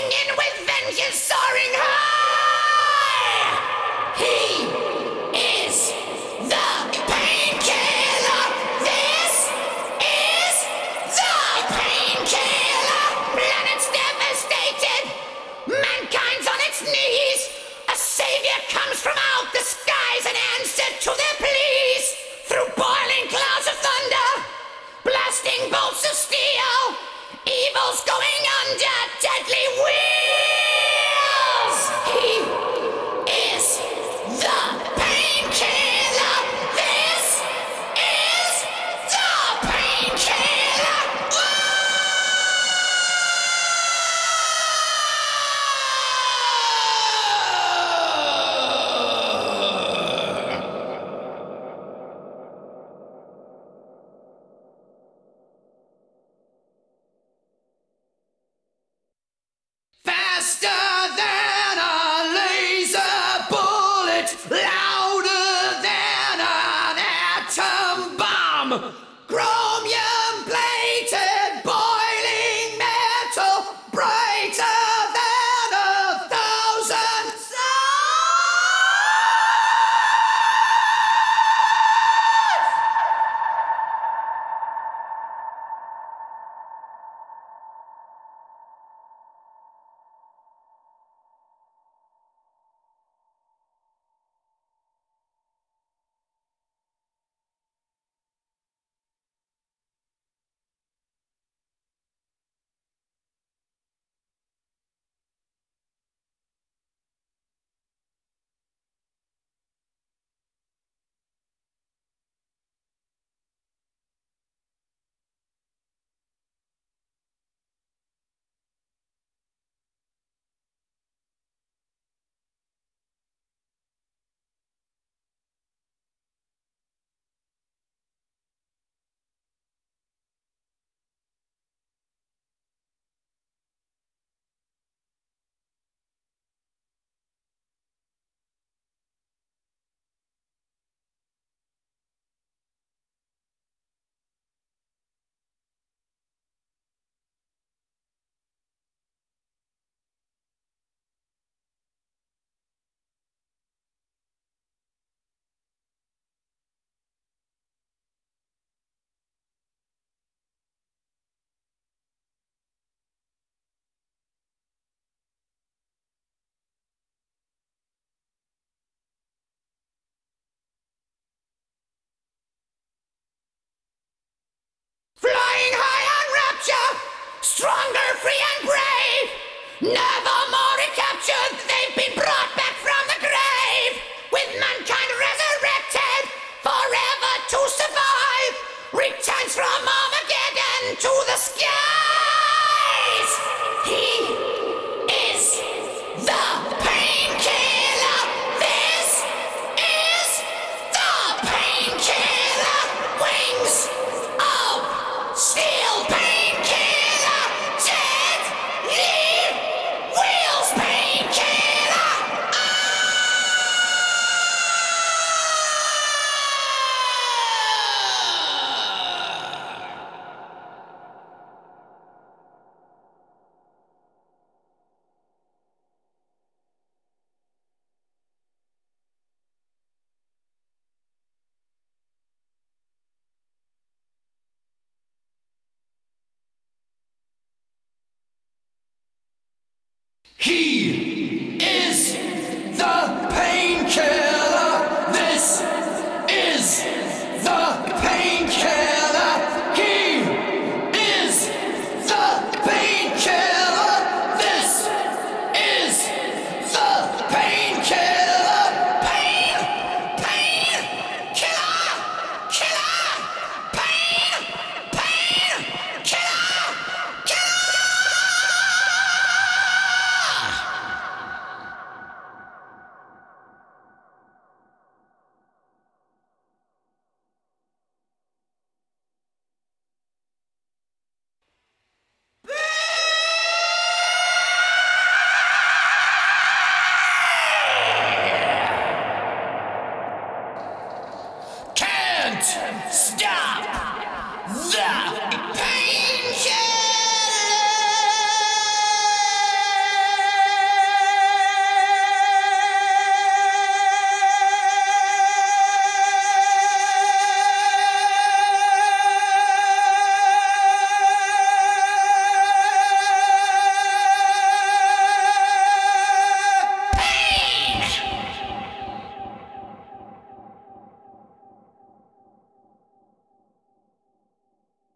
singing with vengeance soaring high. He is the painkiller. This is the painkiller. Planet's devastated. Mankind's on its knees. A savior comes from out the skies and answer to their pleas. Through boiling clouds of thunder, blasting bolts of steel, evil's going under deadly wheels. He is the painkiller. This is the painkiller. Faster than a laser bullet, louder than an atom bomb, chromium plated, boiling metal, brighter than 1,000 suns. Flying high on rapture, stronger, free and brave. Never more recaptured, they've been brought back from the grave. With mankind resurrected, forever to survive. Returns from Armageddon to the skies. He is the painkiller. This is the painkiller. Wings of steel, painkiller. Deadly wheels, painkiller. He is the painkiller.